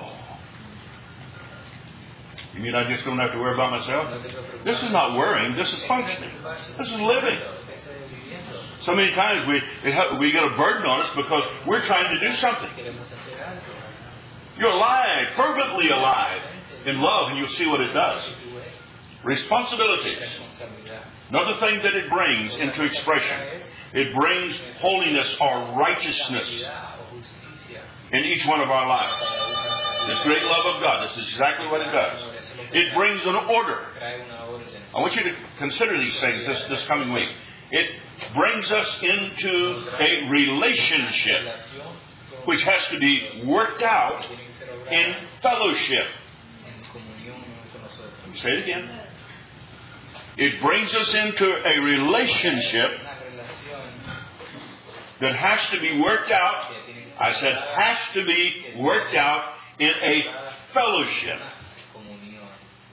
You mean I just don't have to worry about myself? This is not worrying. This is functioning. This is living. So many times we get a burden on us because we're trying to do something. Queremos hacer algo. You're alive, fervently alive in love, and you'll see what it does. Responsibilities. Responsabilidad. Another thing that it brings into expression, it brings holiness or righteousness Responsabilidad o justicia. in each one of our lives. This great love of God, this is exactly what it does. It brings an order. Trae una orden. I want you to consider these things this coming week. It brings us into a relationship Relación which has to be worked out tiene que ser obrada in fellowship. en comunión con nosotros. Let me say it again. It brings us into a relationship Una relación that has to be worked out. que tiene que ser I said has to be worked out in a fellowship. comunión.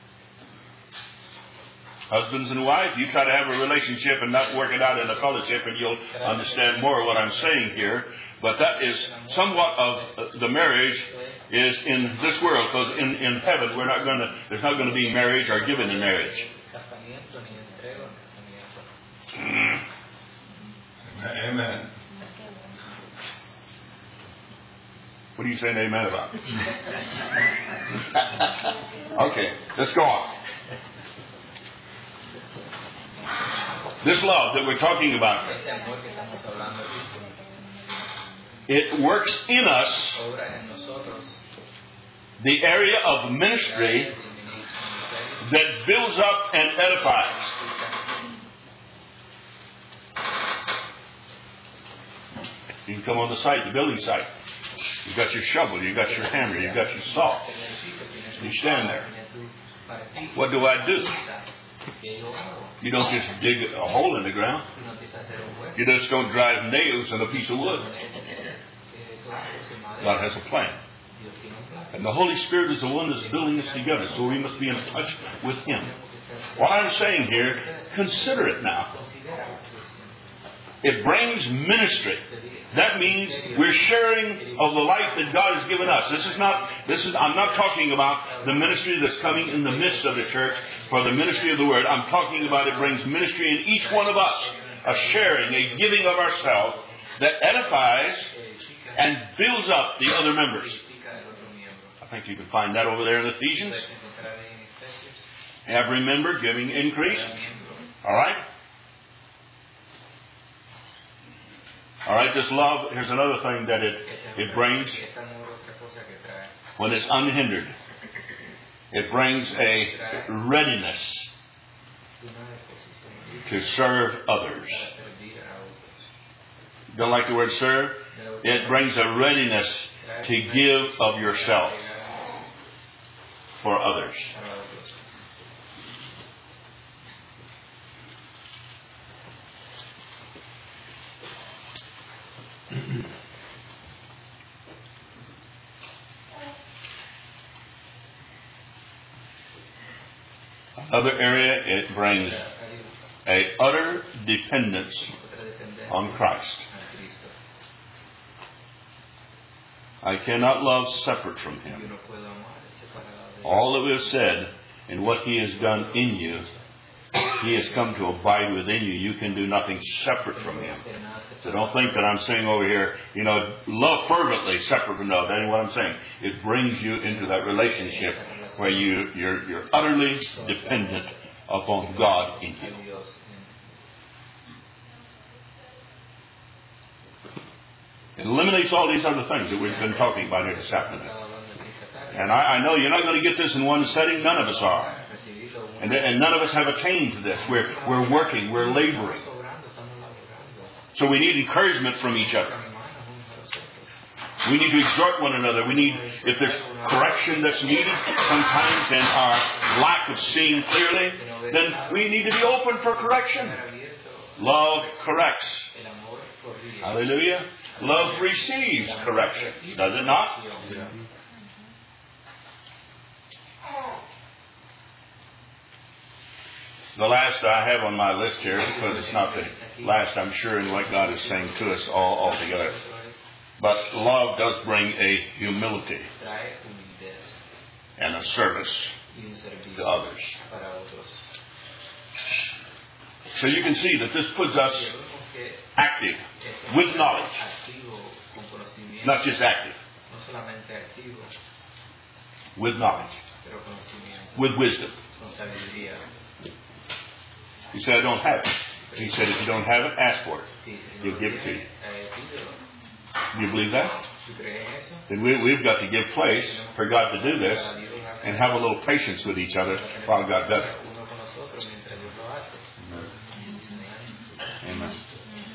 Husbands and wives, you try to have a relationship and not work it out in a fellowship, and you'll understand more of what I'm saying here. But that is somewhat of the marriage is in this world, because in heaven there's not going to be marriage or given in marriage. Casamiento ni entrega en casamiento. Amen. What are you saying amen about? Okay, let's go on. This love that we're talking about, Este amor que estamos hablando aquí it works in us obra en nosotros the area of ministry that builds up and edifies. You can come on the site, the building site. You've got your shovel, you've got your hammer, you've got your saw. You stand there. What do I do? You don't just dig a hole in the ground. You just don't drive nails in a piece of wood. God has a plan. And the Holy Spirit is the one that's building us together, so we must be in touch with Him. What I'm saying here, consider it now. It brings ministry. That means we're sharing of the life that God has given us. I'm not talking about the ministry that's coming in the midst of the church for the ministry of the Word. I'm talking about it brings ministry in each one of us. A sharing, a giving of ourselves that edifies and builds up the other members. I think you can find that over there in Ephesians. Every member giving increase. All right? All right, this love, here's another thing that it brings when it's unhindered. It brings a readiness to serve others. Don't like the word serve? It brings a readiness to give of yourself for others. Another area, it brings a utter dependence on Christ. I cannot love separate from Him. All that we have said and what He has done in you, He has come to abide within you. You can do nothing separate from Him. So don't think that I'm saying over here, love fervently separate from love. That ain't what I'm saying. It brings you into that relationship where you're utterly dependent upon God in you. It eliminates all these other things that we've been talking about here this afternoon. And I know you're not going to get this in one setting. None of us are. And none of us have attained to this. We're working. We're laboring. So we need encouragement from each other. We need to exhort one another. We need, if there's correction that's needed, sometimes in our lack of seeing clearly, then we need to be open for correction. Love corrects. Hallelujah. Love receives correction. Does it not? The last I have on my list here, because it's not the last, I'm sure, in what God is saying to us all together. But love does bring a humility and a service to others. So you can see that this puts us active with knowledge. Not just active. With knowledge. With wisdom. He said, I don't have it. He said, if you don't have it, ask for it. He'll give it to you. Do you believe that? Then we've got to give place for God to do this and have a little patience with each other while God does it. Amen.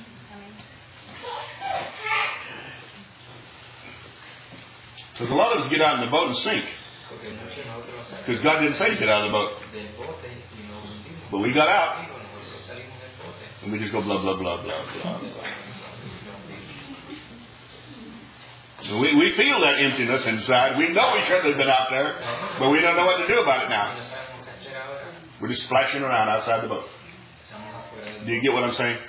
Because a lot of us get out in the boat and sink. Because God didn't say to get out of the boat. But we got out. And we just go blah, blah, blah, blah, blah, blah. We feel that emptiness inside. We know we shouldn't have been out there, but we don't know what to do about it now. We're just splashing around outside the boat. Do you get what I'm saying?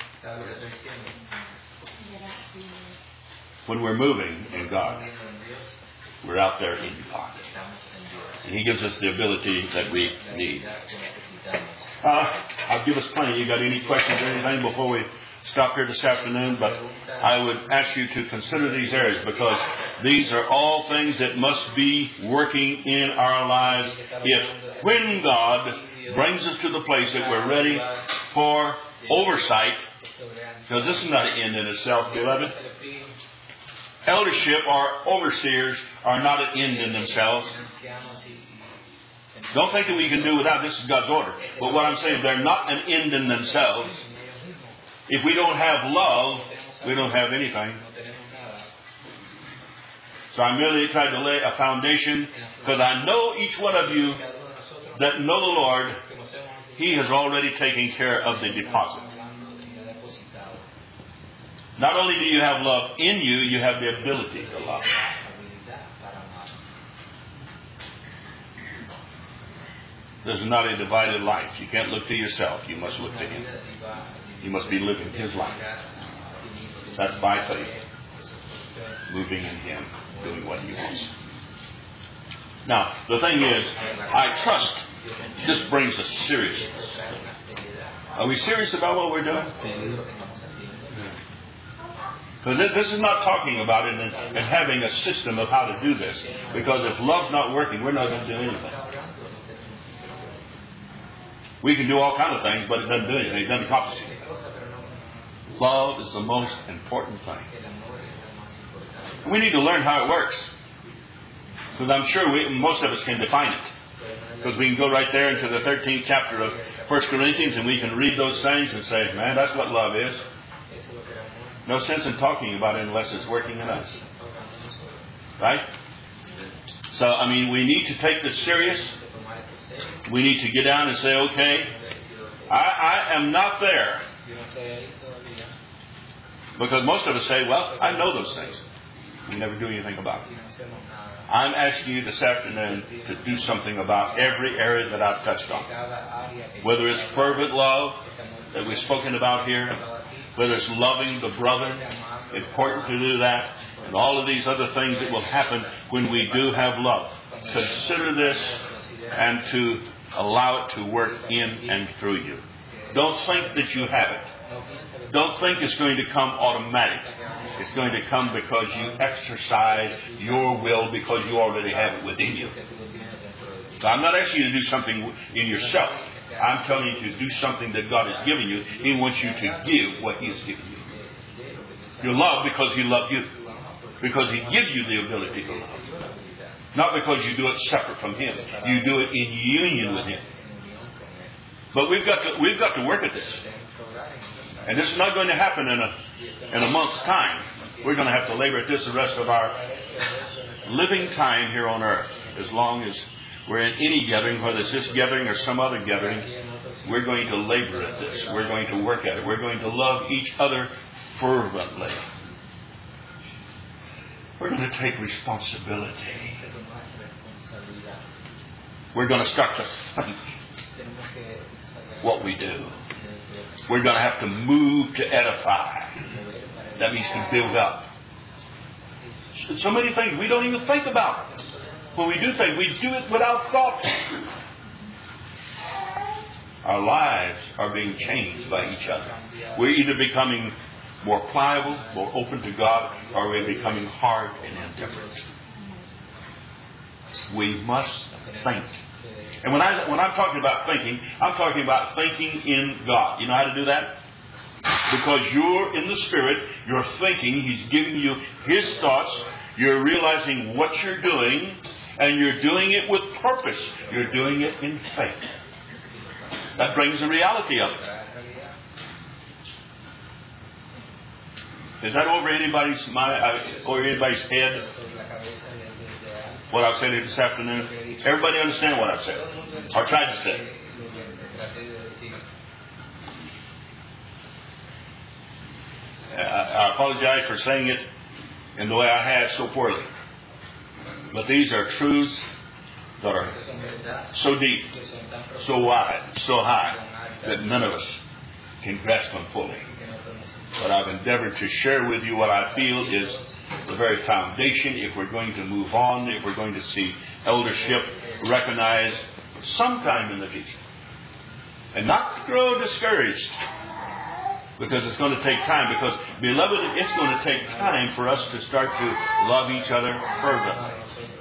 When we're moving in God, we're out there in God. And He gives us the ability that we need. I'll give us plenty. You got any questions or anything before we stop here this afternoon? But I would ask you to consider these areas, because these are all things that must be working in our lives if, when God brings us to the place that we're ready for oversight, because this is not an end in itself, beloved. Eldership or overseers are not an end in themselves. Don't think that we can do without. This is God's order. But what I'm saying, they're not an end in themselves. If we don't have love, we don't have anything. So I merely tried to lay a foundation, because I know each one of you that know the Lord, He has already taken care of the deposit. Not only do you have love in you, you have the ability to love. This is not a divided life. You can't look to yourself. You must look to Him. You must be living His life. That's by faith. Moving in Him. Doing what He wants. Now, the thing is, I trust this brings us seriousness. Are we serious about what we're doing? Because this is not talking about it and having a system of how to do this. Because if love's not working, we're not going to do anything. We can do all kinds of things, but it doesn't do anything. It doesn't accomplish anything. Love is the most important thing. We need to learn how it works. Because I'm sure most of us can define it. Because we can go right there into the 13th chapter of 1 Corinthians and we can read those things and say, man, that's what love is. No sense in talking about it unless it's working in us. Right? So, we need to take this serious. We need to get down and say, okay, I am not there. Because most of us say, well, I know those things. We never do anything about it. I'm asking you this afternoon to do something about every area that I've touched on. Whether it's fervent love that we've spoken about here, whether it's loving the brother, important to do that, and all of these other things that will happen when we do have love. Consider this and to allow it to work in and through you. Don't think that you have it. Don't think it's going to come automatic. It's going to come because you exercise your will because you already have it within you. So I'm not asking you to do something in yourself. I'm telling you to do something that God has given you. He wants you to give what He has given you. You love because He loved you. Because He gives you the ability to love. Not because you do it separate from Him. You do it in union with Him. But we've got to work at this. And this is not going to happen in a month's time. We're going to have to labor at this the rest of our living time here on earth. As long as we're in any gathering, whether it's this gathering or some other gathering, we're going to labor at this. We're going to work at it. We're going to love each other fervently. We're going to take responsibility. We're going to start to think what we do. We're going to have to move to edify. That means to build up. So many things we don't even think about. When we do things, we do it without thought. Our lives are being changed by each other. We're either becoming more pliable, more open to God, or we're becoming hard and indifferent. We must think. And when I'm talking about thinking, I'm talking about thinking in God. You know how to do that? Because you're in the Spirit, you're thinking, He's giving you His thoughts, you're realizing what you're doing, and you're doing it with purpose. You're doing it in faith. That brings the reality of it. Is that over anybody's mind, over anybody's head? What I've said here this afternoon? Everybody understand what I've said? Or tried to say? I apologize for saying it in the way I have so poorly. But these are truths that are so deep, so wide, so high, that none of us can grasp them fully. But I've endeavored to share with you what I feel is the very foundation if we're going to move on, if we're going to see eldership recognized sometime in the future. And not grow discouraged, because it's going to take time. Because, beloved, it's going to take time for us to start to love each other fervently.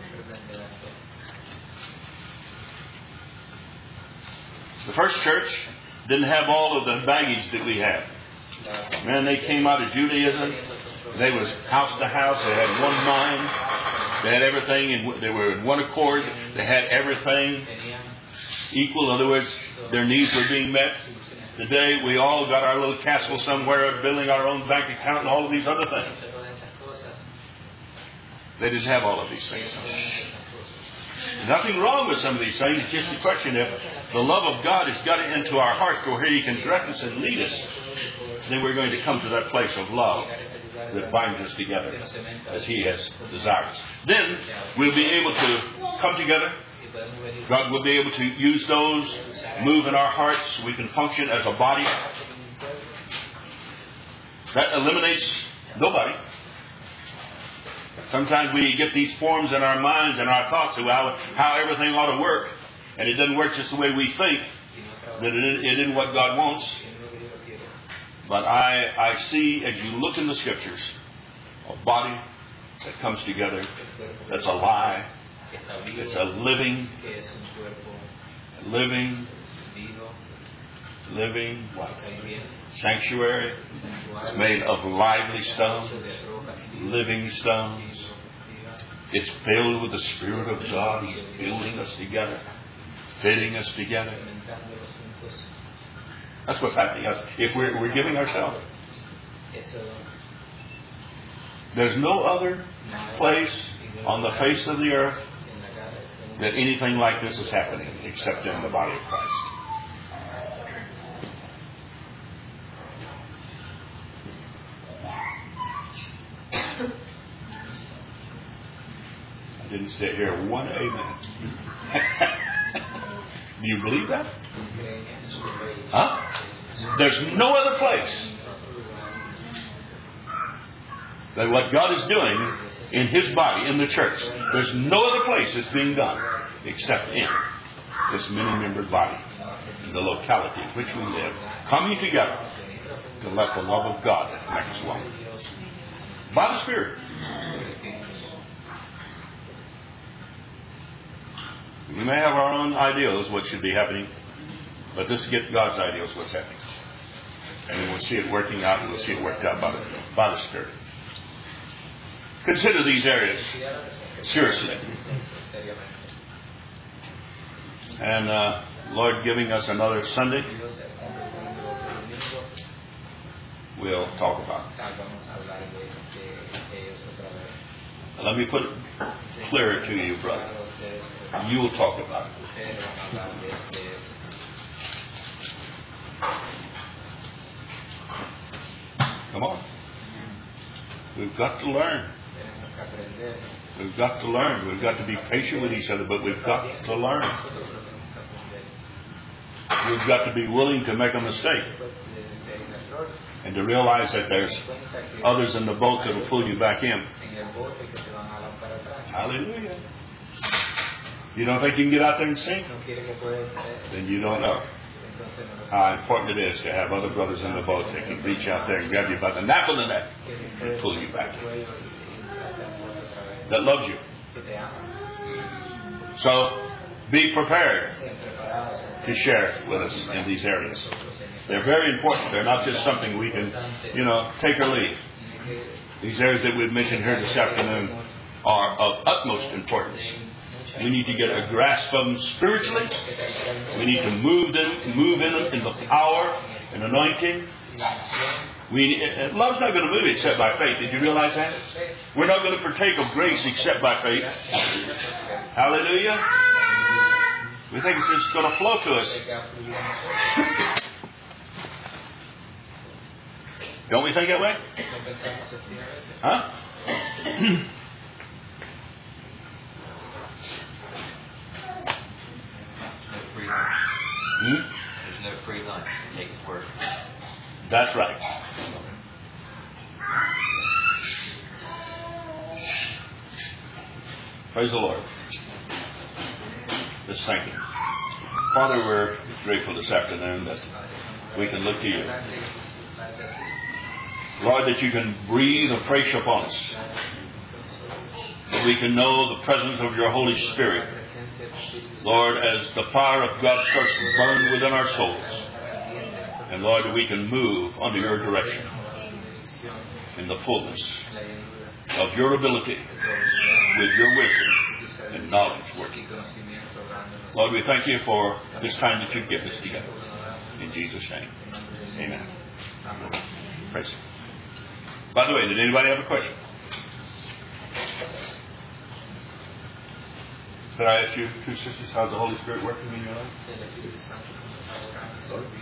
The first church didn't have all of the baggage that we have. Man, they came out of Judaism. They was house to house. They had one mind. They had everything, and they were in one accord. They had everything equal. In other words, their needs were being met. Today, we all got our little castle somewhere, building our own bank account and all of these other things. They didn't have all of these things. There's nothing wrong with some of these things. It's just a question if the love of God has got it into our hearts to where He can direct us and lead us, then we're going to come to that place of love that binds us together as He has desired us. Then we'll be able to come together. God will be able to use those, move in our hearts. We can function as a body. That eliminates nobody. Sometimes we get these forms in our minds and our thoughts of how everything ought to work, and it doesn't work just the way we think, that it isn't what God wants. But I see, as you look in the Scriptures, a body that comes together, that's alive, it's a living sanctuary. It's made of lively stones, living stones. It's filled with the Spirit of God. He's building us together, fitting us together. That's what's happening. If we're giving ourselves. There's no other place on the face of the earth that anything like this is happening except in the body of Christ. Didn't sit here one amen. Do you believe that? Huh? There's no other place than what God is doing in His body, in the church. There's no other place it's being done except in this many-membered body, in the locality in which we live, coming together to let the love of God make us one. By the Spirit. We may have our own ideals what should be happening, but let's get God's ideals what's happening. And we'll see it working out, and we'll see it worked out by the Spirit. Consider these areas seriously. And Lord giving us another Sunday, we'll talk about it. Let me put it clearer to you, brother. You'll talk about it. Come on. We've got to learn. We've got to learn. We've got to be patient with each other, but we've got to learn. We've got to be willing to make a mistake and to realize that there's others in the boat that will pull you back in. Hallelujah. You don't think you can get out there and sing? Then you don't know how important it is to have other brothers in the boat that can reach out there and grab you by the nape of the neck and pull you back in. That loves you. So be prepared to share with us in these areas. They're very important. They're not just something we can, take or leave. These areas that we've mentioned here this afternoon are of utmost importance. We need to get a grasp of them spiritually. We need to move in them in the power and anointing. Love's not going to move except by faith. Did you realize that? We're not going to partake of grace except by faith. Hallelujah. We think it's just going to flow to us. Don't we think that way? Huh? There's no free lunch. It takes work. That's right. Praise the Lord. Let's thank Him. Father, we're grateful this afternoon that we can look to You. Lord, that You can breathe afresh upon us. That we can know the presence of Your Holy Spirit. Lord, as the fire of God starts to burn within our souls. And Lord, that we can move under Your direction in the fullness of Your ability with Your wisdom and knowledge working. Lord, we thank You for this time that You've given us together. In Jesus' name. Amen. Praise Him. By the way, did anybody have a question? Could I ask you, two sisters, how's the Holy Spirit working in your life?